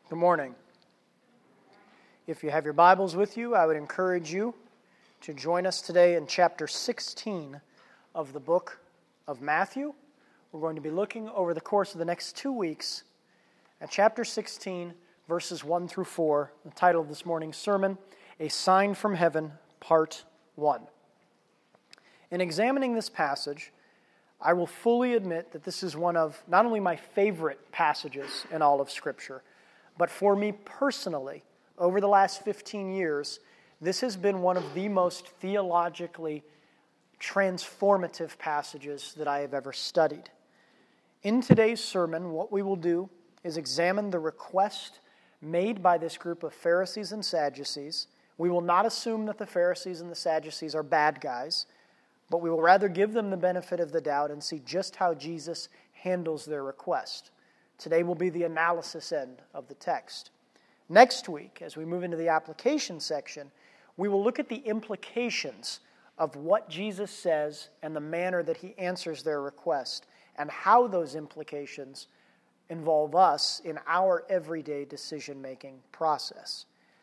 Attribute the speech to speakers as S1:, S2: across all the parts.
S1: Good morning. If you have your Bibles with you, I would encourage you to join us today in chapter 16 of the book of Matthew. We're going to be looking over the course of the next 2 weeks at chapter 16, verses 1 through 4, the title of this morning's sermon, A Sign from Heaven, Part 1. In examining this passage, I will fully admit that this is one of not only my favorite passages in all of Scripture, but for me personally, over the last 15 years, this has been one of the most theologically transformative passages that I have ever studied. In today's sermon, what we will do is examine the request made by this group of Pharisees and Sadducees. We will not assume that the Pharisees and the Sadducees are bad guys, but we will rather give them the benefit of the doubt and see just how Jesus handles their request. Today will be the analysis end of the text. Next week, as we move into the application section, we will look at the implications of what Jesus says and the manner that he answers their request, and how those implications involve us in our everyday decision-making process.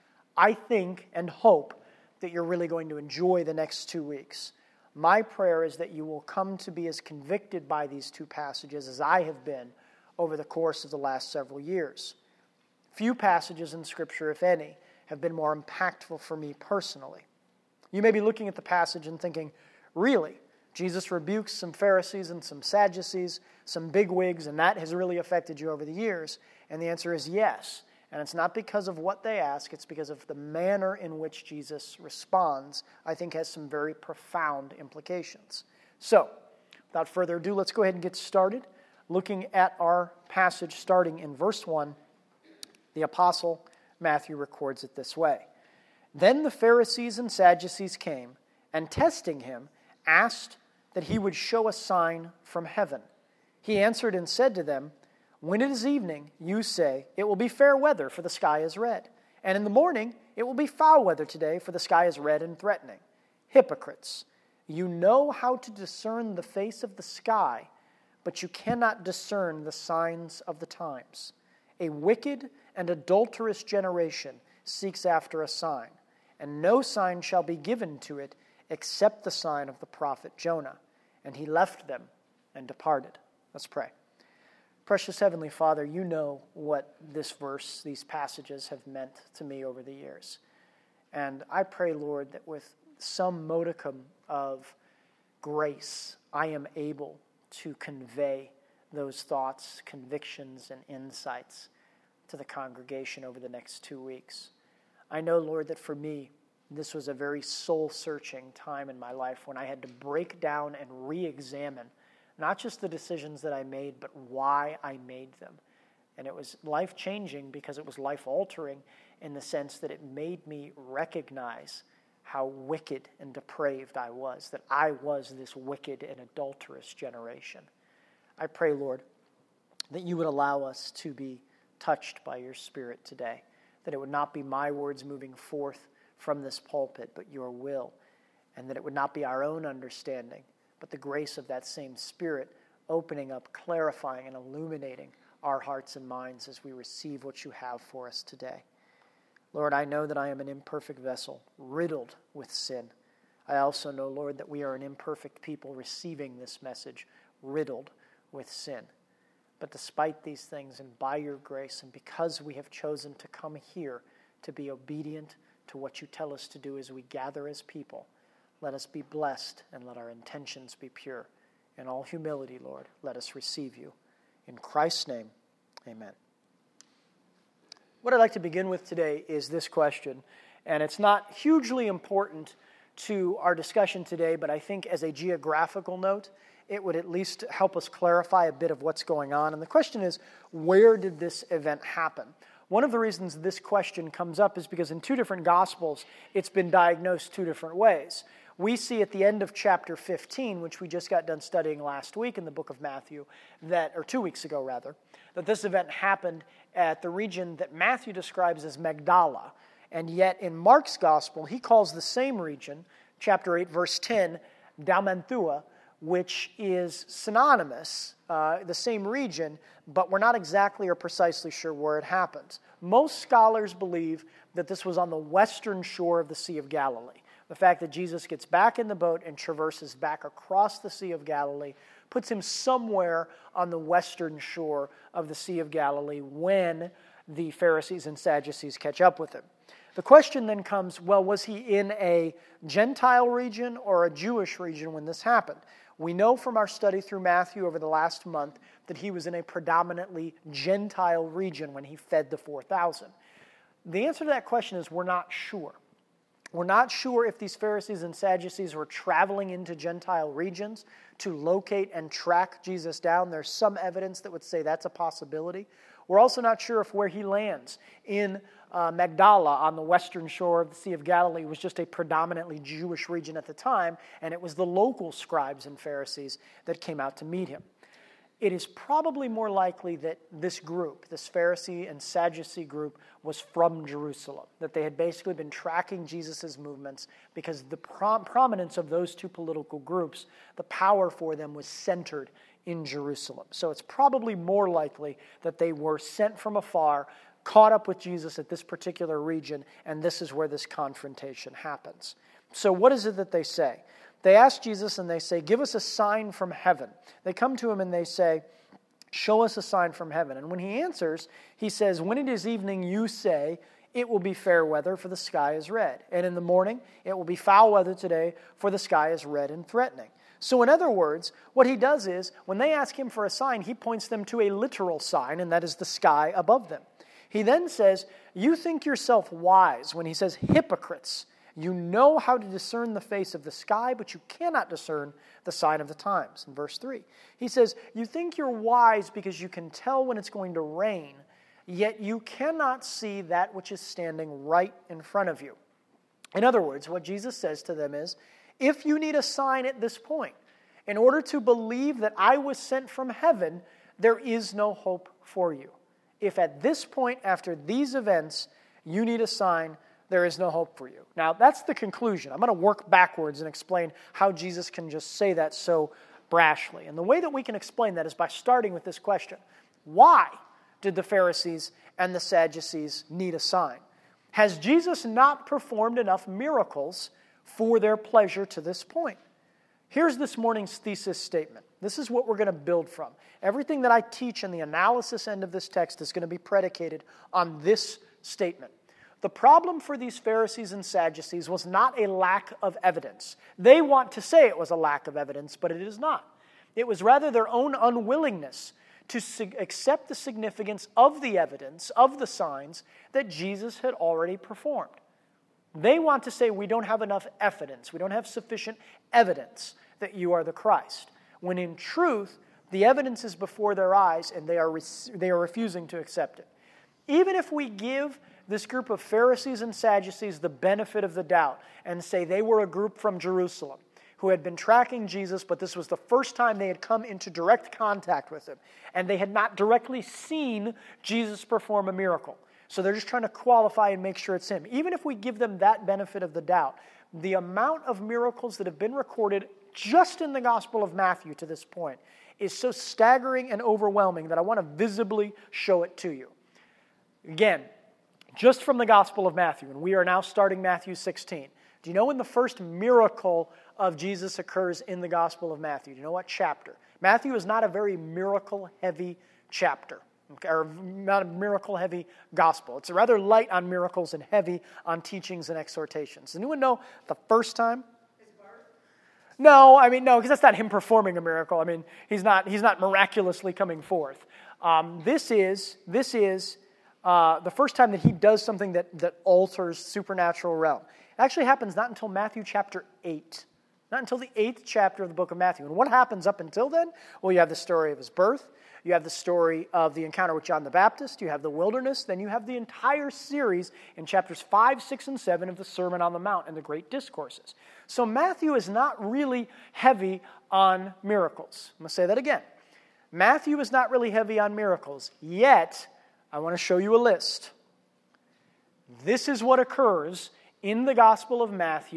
S1: I think and hope that you're really going to enjoy the next 2 weeks. My prayer is that you will come to be as convicted by these two passages as I have been over the course of the last several years. Few passages in Scripture, if any, have been more impactful for me personally. You may be looking at the passage and thinking, really, Jesus rebukes some Pharisees and some Sadducees, some bigwigs, and that has really affected you over the years? And the answer is yes. And it's not because of what they ask, it's because of the manner in which Jesus responds, I think has some very profound implications. So, without further ado, let's go ahead and get started. Looking at our passage starting in verse 1, the Apostle Matthew records it this way. Then the Pharisees and Sadducees came, and testing him, asked that he would show a sign from heaven. He answered and said to them, when it is evening, you say, it will be fair weather, for the sky is red. And in the morning, it will be foul weather today, for the sky is red and threatening. Hypocrites, you know how to discern the face of the sky, but you cannot discern the signs of the times. A wicked and adulterous generation seeks after a sign, and no sign shall be given to it except the sign of the prophet Jonah. And he left them and departed. Let's pray. Precious Heavenly Father, you know what this verse, these passages have meant to me over the years. And I pray, Lord, that with some modicum of grace, I am able to convey those thoughts, convictions, and insights to the congregation over the next 2 weeks. I know, Lord, that for me, this was a very soul-searching time in my life when I had to break down and re-examine not just the decisions that I made, but why I made them. And it was life-changing because it was life-altering in the sense that it made me recognize how wicked and depraved I was, that I was this wicked and adulterous generation. I pray, Lord, that you would allow us to be touched by your Spirit today, that it would not be my words moving forth from this pulpit, but your will, and that it would not be our own understanding, but the grace of that same Spirit opening up, clarifying, and illuminating our hearts and minds as we receive what you have for us today. Lord, I know that I am an imperfect vessel, riddled with sin. I also know, Lord, that we are an imperfect people receiving this message, riddled with sin. But despite these things, and by your grace, and because we have chosen to come here to be obedient to what you tell us to do as we gather as people, let us be blessed and let our intentions be pure. In all humility, Lord, let us receive you. In Christ's name, amen. What I'd like to begin with today is this question, and it's not hugely important to our discussion today, but I think as a geographical note, it would at least help us clarify a bit of what's going on. And the question is, where did this event happen? One of the reasons this question comes up is because in two different Gospels, it's been diagnosed two different ways. We see at the end of chapter 15, which we just got done studying last week in the book of Matthew, or 2 weeks ago rather, that this event happened at the region that Matthew describes as Magdala. And yet in Mark's Gospel, he calls the same region, chapter 8, verse 10, Dalmanthua, which is synonymous, the same region, but we're not exactly or precisely sure where it happens. Most scholars believe that this was on the western shore of the Sea of Galilee. The fact that Jesus gets back in the boat and traverses back across the Sea of Galilee puts him somewhere on the western shore of the Sea of Galilee when the Pharisees and Sadducees catch up with him. The question then comes, well, was he in a Gentile region or a Jewish region when this happened? We know from our study through Matthew over the last month that he was in a predominantly Gentile region when he fed the 4,000. The answer to that question is we're not sure. We're not sure if these Pharisees and Sadducees were traveling into Gentile regions to locate and track Jesus down. There's some evidence that would say that's a possibility. We're also not sure if where he lands in Magdala on the western shore of the Sea of Galilee was just a predominantly Jewish region at the time, and it was the local scribes and Pharisees that came out to meet him. It is probably more likely that this group, this Pharisee and Sadducee group, was from Jerusalem, that they had basically been tracking Jesus' movements because the prominence of those two political groups, the power for them was centered in Jerusalem. So it's probably more likely that they were sent from afar, caught up with Jesus at this particular region, and this is where this confrontation happens. So what is it that they say? They ask Jesus and they say, give us a sign from heaven. They come to him and they say, show us a sign from heaven. And when he answers, he says, when it is evening, you say, it will be fair weather, for the sky is red. And in the morning, it will be foul weather today, for the sky is red and threatening. So in other words, what he does is, when they ask him for a sign, he points them to a literal sign, and that is the sky above them. He then says, you think yourself wise, when he says hypocrites. You know how to discern the face of the sky, but you cannot discern the sign of the times. In verse 3, he says, you think you're wise because you can tell when it's going to rain, yet you cannot see that which is standing right in front of you. In other words, what Jesus says to them is, if you need a sign at this point, in order to believe that I was sent from heaven, there is no hope for you. If at this point, after these events, you need a sign, there is no hope for you. Now, that's the conclusion. I'm going to work backwards and explain how Jesus can just say that so brashly. And the way that we can explain that is by starting with this question. Why did the Pharisees and the Sadducees need a sign? Has Jesus not performed enough miracles for their pleasure to this point? Here's this morning's thesis statement. This is what we're going to build from. Everything that I teach in the analysis end of this text is going to be predicated on this statement. The problem for these Pharisees and Sadducees was not a lack of evidence. They want to say it was a lack of evidence, but it is not. It was rather their own unwillingness to accept the significance of the evidence, of the signs that Jesus had already performed. They want to say we don't have enough evidence, we don't have sufficient evidence that you are the Christ, when in truth, the evidence is before their eyes and they are refusing to accept it. Even if we give this group of Pharisees and Sadducees the benefit of the doubt and say they were a group from Jerusalem who had been tracking Jesus, but this was the first time they had come into direct contact with him, and they had not directly seen Jesus perform a miracle. So they're just trying to qualify and make sure it's him. Even if we give them that benefit of the doubt, the amount of miracles that have been recorded just in the Gospel of Matthew to this point is so staggering and overwhelming that I want to visibly show it to you. Again, just from the Gospel of Matthew, and we are now starting Matthew 16. Do you know when the first miracle of Jesus occurs in the Gospel of Matthew? Do you know what chapter? Matthew is not a very miracle-heavy chapter, or not a miracle-heavy gospel. It's rather light on miracles and heavy on teachings and exhortations. Does anyone know the first time? No, because that's not him performing a miracle. He's not miraculously coming forth. This is the first time that he does something that alters supernatural realm. It actually happens not until Matthew chapter 8. Not until the 8th chapter of the book of Matthew. And what happens up until then? Well, you have the story of his birth. You have the story of the encounter with John the Baptist. You have the wilderness. Then you have the entire series in chapters 5, 6, and 7 of the Sermon on the Mount and the Great Discourses. So Matthew is not really heavy on miracles. I'm going to say that again. Matthew is not really heavy on miracles. Yet, I want to show you a list. This is what occurs in the Gospel of Matthew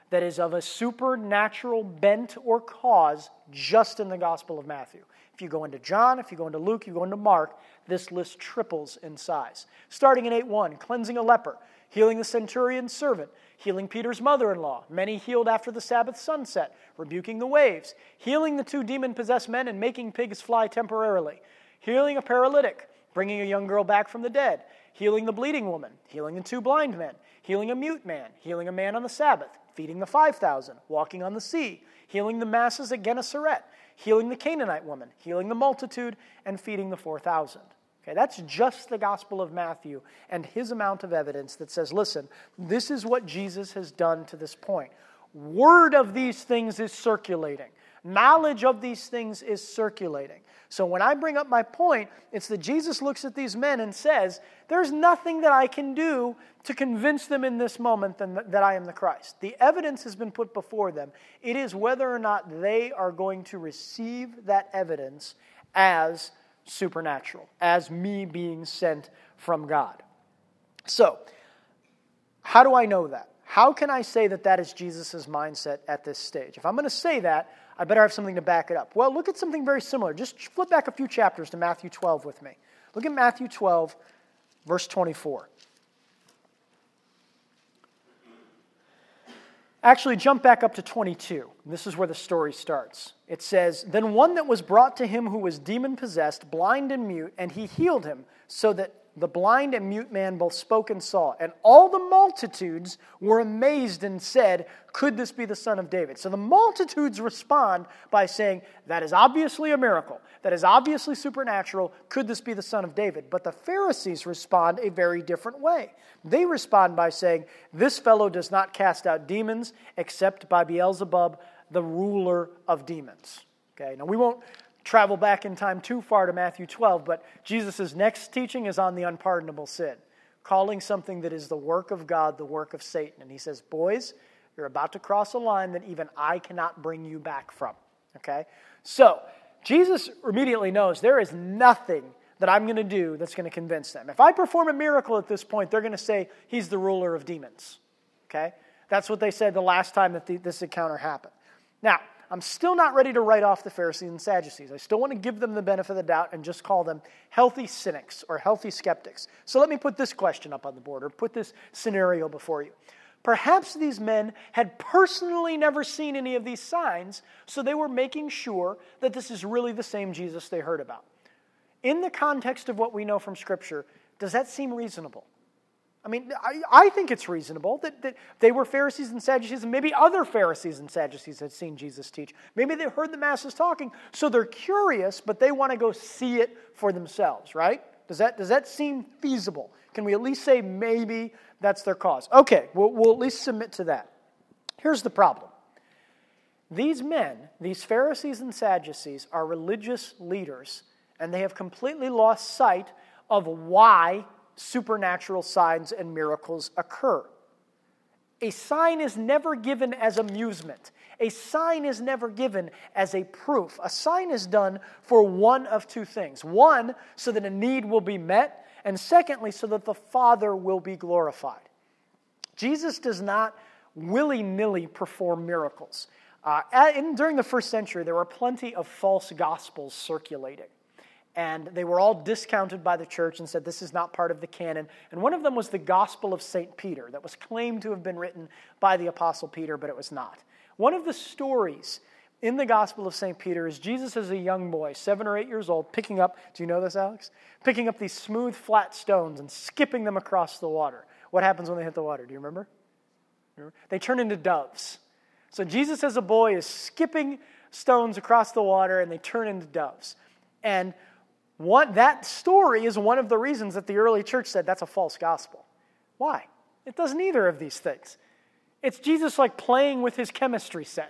S1: that is of a supernatural bent or cause just in the Gospel of Matthew. If you go into John, if you go into Luke, you go into Mark, this list triples in size. Starting in 8:1, cleansing a leper, healing the centurion's servant, healing Peter's mother-in-law, many healed after the Sabbath sunset, rebuking the waves, healing the 2 demon-possessed men and making pigs fly temporarily, healing a paralytic, bringing a young girl back from the dead, healing the bleeding woman, healing the 2 blind men, healing a mute man, healing a man on the Sabbath, feeding the 5,000, walking on the sea, healing the masses at Gennesaret, healing the Canaanite woman, healing the multitude, and feeding the 4,000. Okay, that's just the Gospel of Matthew and his amount of evidence that says, listen, this is what Jesus has done to this point. Word of these things is circulating. Knowledge of these things is circulating. So when I bring up my point, it's that Jesus looks at these men and says, there's nothing that I can do to convince them in this moment that I am the Christ. The evidence has been put before them. It is whether or not they are going to receive that evidence as supernatural, as me being sent from God. So, how do I know that? How can I say that that is Jesus' mindset at this stage? If I'm going to say that, I better have something to back it up. Well, look at something very similar. Just flip back a few chapters to Matthew 12 with me. Look at Matthew 12, verse 24. Actually, jump back up to 22. This is where the story starts. It says, "Then one that was brought to him who was demon-possessed, blind and mute, and he healed him, so that the blind and mute man both spoke and saw. And all the multitudes were amazed and said, 'Could this be the Son of David?'" So the multitudes respond by saying, that is obviously a miracle. That is obviously supernatural. Could this be the Son of David? But the Pharisees respond a very different way. They respond by saying, this fellow does not cast out demons except by Beelzebub, the ruler of demons. Okay, now we won't travel back in time too far to Matthew 12, but Jesus' next teaching is on the unpardonable sin, calling something that is the work of God the work of Satan. And he says, boys, you're about to cross a line that even I cannot bring you back from. Okay? So, Jesus immediately knows there is nothing that I'm going to do that's going to convince them. If I perform a miracle at this point, they're going to say he's the ruler of demons. Okay? That's what they said the last time that this encounter happened. Now, I'm still not ready to write off the Pharisees and Sadducees. I still want to give them the benefit of the doubt and just call them healthy cynics or healthy skeptics. So let me put this question up on the board, or put this scenario before you. Perhaps these men had personally never seen any of these signs, so they were making sure that this is really the same Jesus they heard about. In the context of what we know from Scripture, does that seem reasonable? I mean, I think it's reasonable that they were Pharisees and Sadducees, and maybe other Pharisees and Sadducees had seen Jesus teach. Maybe they heard the masses talking, so they're curious, but they want to go see it for themselves, right? Does that seem feasible? Can we at least say maybe that's their cause? Okay, we'll at least submit to that. Here's the problem. These men, these Pharisees and Sadducees, are religious leaders, and they have completely lost sight of why supernatural signs and miracles occur. A sign is never given as amusement. A sign is never given as a proof. A sign is done for one of two things. One, so that a need will be met, and secondly, so that the Father will be glorified. Jesus does not willy-nilly perform miracles. During the first century, there were plenty of false gospels circulating. And they were all discounted by the church and said this is not part of the canon. And one of them was the Gospel of St. Peter that was claimed to have been written by the Apostle Peter, but it was not. One of the stories in the Gospel of St. Peter is Jesus as a young boy, 7 or 8 years old, picking up, do you know this, Alex? Picking up these smooth, flat stones and skipping them across the water. What happens when they hit the water? Do you remember? They turn into doves. So Jesus as a boy is skipping stones across the water and they turn into doves. And that story is one of the reasons that the early church said that's a false gospel. Why? It does neither of these things. It's Jesus like playing with his chemistry set.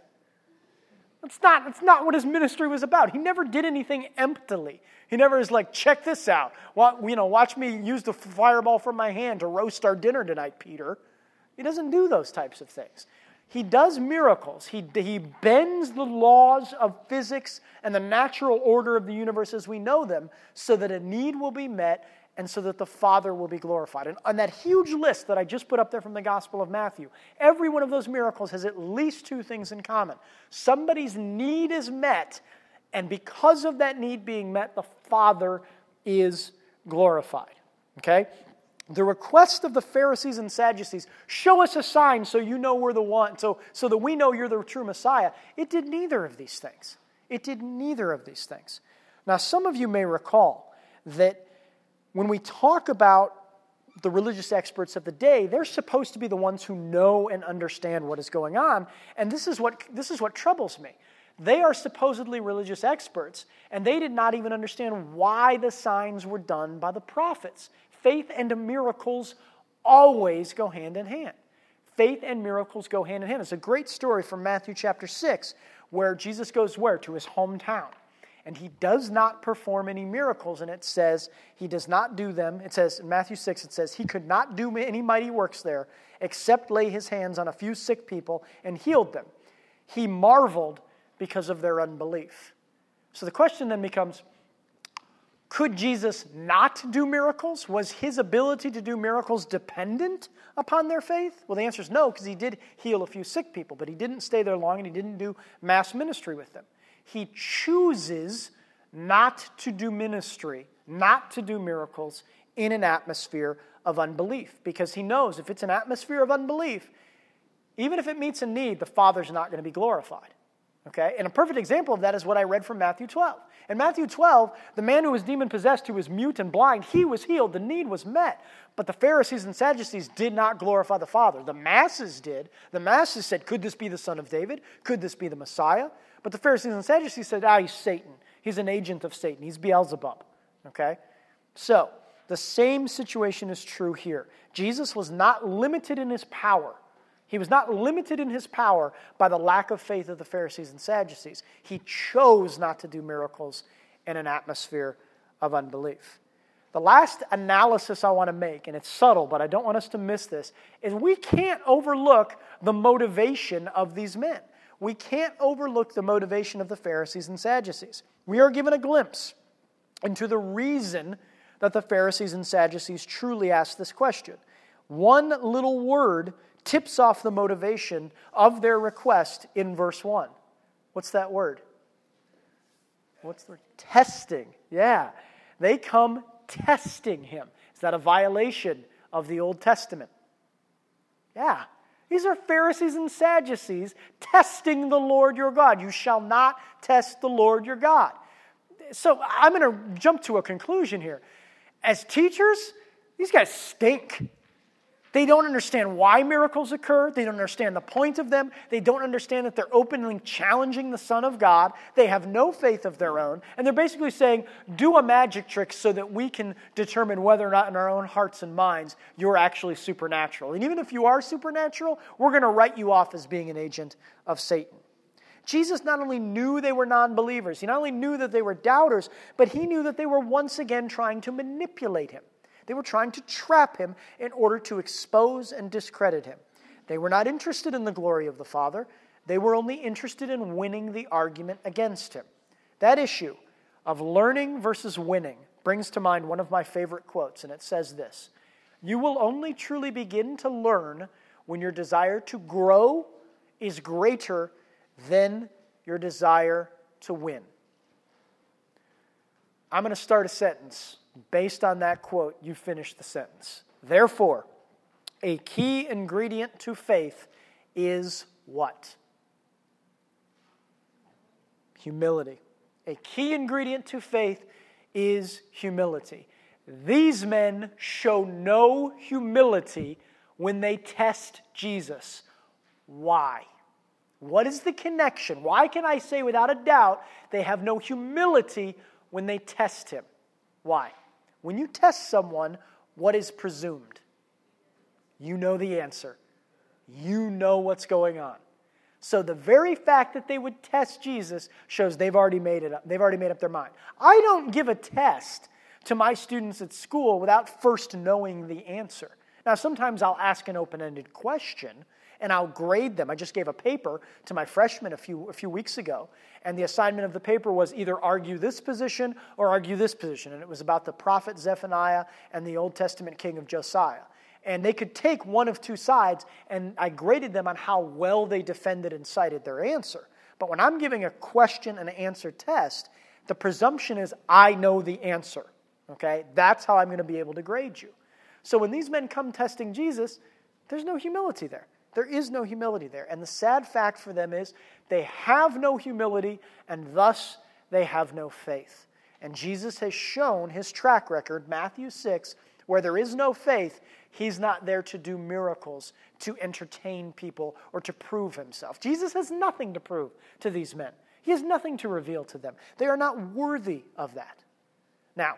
S1: It's not what his ministry was about. He never did anything emptily. He never is like, check this out. Well, watch me use the fireball from my hand to roast our dinner tonight, Peter. He doesn't do those types of things. He does miracles. He bends the laws of physics and the natural order of the universe as we know them so that a need will be met and so that the Father will be glorified. And on that huge list that I just put up there from the Gospel of Matthew, every one of those miracles has at least two things in common. Somebody's need is met, and because of that need being met, the Father is glorified. Okay? The request of the Pharisees and Sadducees, show us a sign so you know we're the one, so that we know you're the true Messiah, it did neither of these things. It did neither of these things. Now, some of you may recall that when we talk about the religious experts of the day, they're supposed to be the ones who know and understand what is going on, and this is what troubles me. They are supposedly religious experts, and they did not even understand why the signs were done by the prophets. Faith and miracles always go hand in hand. Faith and miracles go hand in hand. It's a great story from Matthew chapter 6, where Jesus goes where? To his hometown. And he does not perform any miracles, and it says he does not do them. It says in Matthew 6, it says he could not do any mighty works there except lay his hands on a few sick people and healed them. He marveled because of their unbelief. So the question then becomes, could Jesus not do miracles? Was his ability to do miracles dependent upon their faith? Well, the answer is no, because he did heal a few sick people, but he didn't stay there long and he didn't do mass ministry with them. He chooses not to do ministry, not to do miracles in an atmosphere of unbelief, because he knows if it's an atmosphere of unbelief, even if it meets a need, the Father's not going to be glorified. Okay? And a perfect example of that is what I read from Matthew 12. In Matthew 12, the man who was demon-possessed, who was mute and blind, he was healed. The need was met. But the Pharisees and Sadducees did not glorify the Father. The masses did. The masses said, could this be the Son of David? Could this be the Messiah? But the Pharisees and Sadducees said, he's Satan. He's an agent of Satan. He's Beelzebub. Okay? So, the same situation is true here. Jesus was not limited in his power. He was not limited in his power by the lack of faith of the Pharisees and Sadducees. He chose not to do miracles in an atmosphere of unbelief. The last analysis I want to make, and it's subtle, but I don't want us to miss this, is we can't overlook the motivation of these men. We can't overlook the motivation of the Pharisees and Sadducees. We are given a glimpse into the reason that the Pharisees and Sadducees truly asked this question. One little word tips off the motivation of their request in verse 1. What's that word? What's the word? Testing. Yeah. They come testing him. Is that a violation of the Old Testament? Yeah. These are Pharisees and Sadducees testing the Lord your God. You shall not test the Lord your God. So I'm going to jump to a conclusion here. As teachers, these guys stink. They don't understand why miracles occur. They don't understand the point of them. They don't understand that they're openly challenging the Son of God. They have no faith of their own. And they're basically saying, do a magic trick so that we can determine whether or not in our own hearts and minds you're actually supernatural. And even if you are supernatural, we're going to write you off as being an agent of Satan. Jesus not only knew they were non-believers, he not only knew that they were doubters, but he knew that they were once again trying to manipulate him. They were trying to trap him in order to expose and discredit him. They were not interested in the glory of the Father. They were only interested in winning the argument against him. That issue of learning versus winning brings to mind one of my favorite quotes, and it says this: "You will only truly begin to learn when your desire to grow is greater than your desire to win." I'm going to start a sentence. Based on that quote, you finish the sentence. Therefore, a key ingredient to faith is what? Humility. A key ingredient to faith is humility. These men show no humility when they test Jesus. Why? What is the connection? Why can I say without a doubt they have no humility when they test him? Why? When you test someone, what is presumed? You know the answer. You know what's going on. So the very fact that they would test Jesus shows they've already made it up. They've already made up their mind. I don't give a test to my students at school without first knowing the answer. Now, sometimes I'll ask an open-ended question, and I'll grade them. I just gave a paper to my freshmen a few weeks ago, and the assignment of the paper was either argue this position or argue this position, and it was about the prophet Zephaniah and the Old Testament king of Josiah. And they could take one of two sides, and I graded them on how well they defended and cited their answer. But when I'm giving a question and answer test, the presumption is I know the answer. Okay? That's how I'm going to be able to grade you. So when these men come testing Jesus, there's no humility there. There is no humility there. And the sad fact for them is they have no humility, and thus they have no faith. And Jesus has shown his track record, Matthew 6, where there is no faith, he's not there to do miracles, to entertain people, or to prove himself. Jesus has nothing to prove to these men. He has nothing to reveal to them. They are not worthy of that. Now,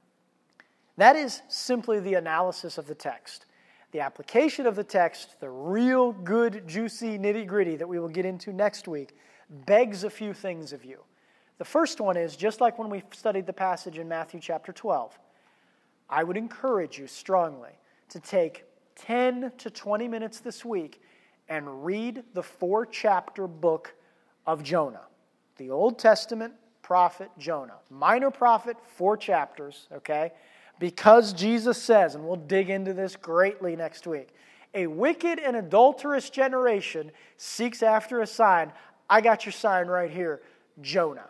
S1: that is simply the analysis of the text. The application of the text, the real good, juicy, nitty-gritty that we will get into next week, begs a few things of you. The first one is, just like when we studied the passage in Matthew chapter 12, I would encourage you strongly to take 10 to 20 minutes this week and read the 4-chapter book of Jonah. The Old Testament prophet Jonah. Minor prophet, 4 chapters, okay? Because Jesus says, and we'll dig into this greatly next week, a wicked and adulterous generation seeks after a sign. I got your sign right here, Jonah.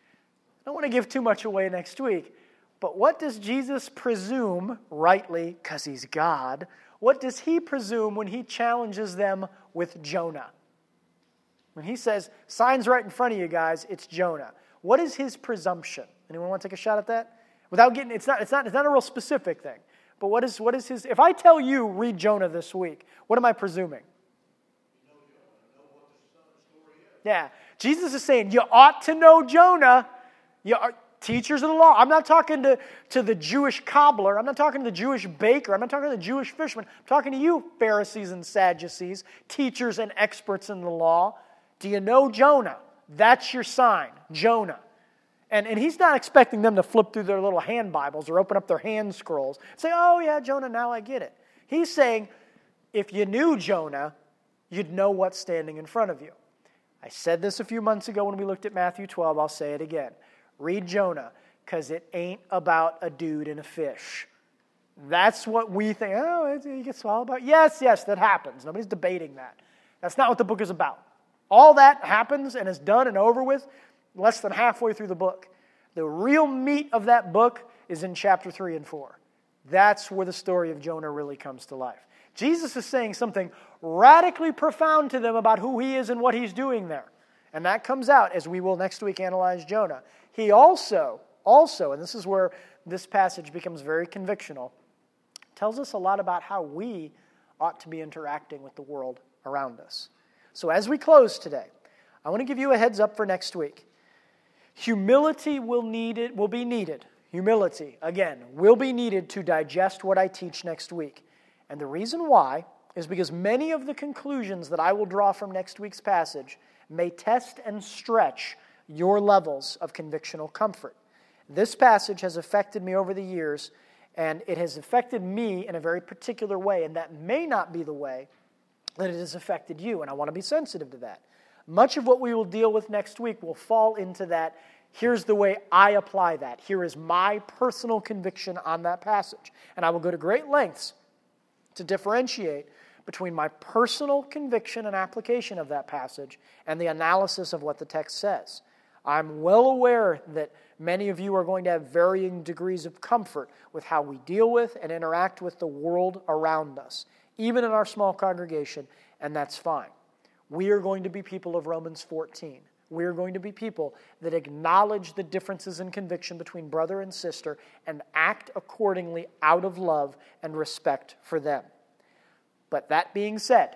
S1: I don't want to give too much away next week, but what does Jesus presume, rightly, because he's God, what does he presume when he challenges them with Jonah? When he says, sign's right in front of you guys, it's Jonah. What is his presumption? Anyone want to take a shot at that? Without getting, it's not a real specific thing. But what is his, if I tell you, read Jonah this week, what am I presuming?
S2: You know Jonah, know what the story is.
S1: Yeah. Jesus is saying, you ought to know Jonah. You are teachers of the law. I'm not talking to the Jewish cobbler. I'm not talking to the Jewish baker. I'm not talking to the Jewish fisherman. I'm talking to you, Pharisees and Sadducees, teachers and experts in the law. Do you know Jonah? That's your sign, Jonah. And he's not expecting them to flip through their little hand Bibles or open up their hand scrolls and say, oh yeah, Jonah, now I get it. He's saying, if you knew Jonah, you'd know what's standing in front of you. I said this a few months ago when we looked at Matthew 12. I'll say it again. Read Jonah, because it ain't about a dude and a fish. That's what we think. Oh, he gets swallowed by. Yes, that happens. Nobody's debating that. That's not what the book is about. All that happens and is done and over with less than halfway through the book. The real meat of that book is in chapter 3 and 4. That's where the story of Jonah really comes to life. Jesus is saying something radically profound to them about who he is and what he's doing there. And that comes out as we will next week analyze Jonah. He also, and this is where this passage becomes very convictional, tells us a lot about how we ought to be interacting with the world around us. So as we close today, I want to give you a heads up for next week. Humility will be needed. Humility, again, will be needed to digest what I teach next week. And the reason why is because many of the conclusions that I will draw from next week's passage may test and stretch your levels of convictional comfort. This passage has affected me over the years, and it has affected me in a very particular way, and that may not be the way that it has affected you, and I want to be sensitive to that. Much of what we will deal with next week will fall into that. Here's the way I apply that. Here is my personal conviction on that passage. And I will go to great lengths to differentiate between my personal conviction and application of that passage and the analysis of what the text says. I'm well aware that many of you are going to have varying degrees of comfort with how we deal with and interact with the world around us, even in our small congregation, and that's fine. We are going to be people of Romans 14. We are going to be people that acknowledge the differences in conviction between brother and sister and act accordingly out of love and respect for them. But that being said,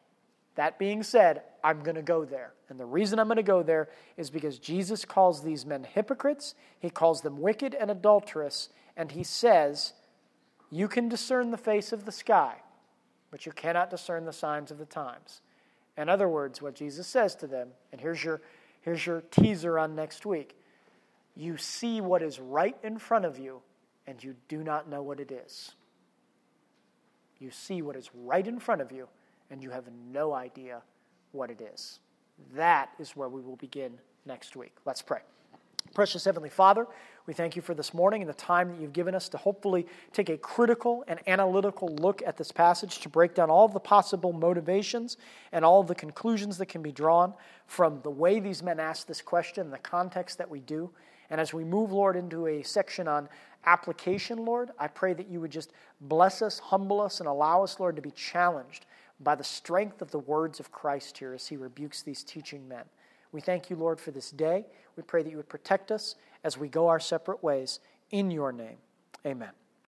S1: I'm going to go there. And the reason I'm going to go there is because Jesus calls these men hypocrites, he calls them wicked and adulterous, and he says, you can discern the face of the sky, but you cannot discern the signs of the times. In other words, what Jesus says to them, and here's your teaser on next week, you see what is right in front of you, and you do not know what it is. You see what is right in front of you, and you have no idea what it is. That is where we will begin next week. Let's pray. Precious Heavenly Father, we thank you for this morning and the time that you've given us to hopefully take a critical and analytical look at this passage to break down all of the possible motivations and all of the conclusions that can be drawn from the way these men ask this question, the context that we do. And as we move, Lord, into a section on application, Lord, I pray that you would just bless us, humble us, and allow us, Lord, to be challenged by the strength of the words of Christ here as he rebukes these teaching men. We thank you, Lord, for this day. We pray that you would protect us as we go our separate ways. In your name, amen.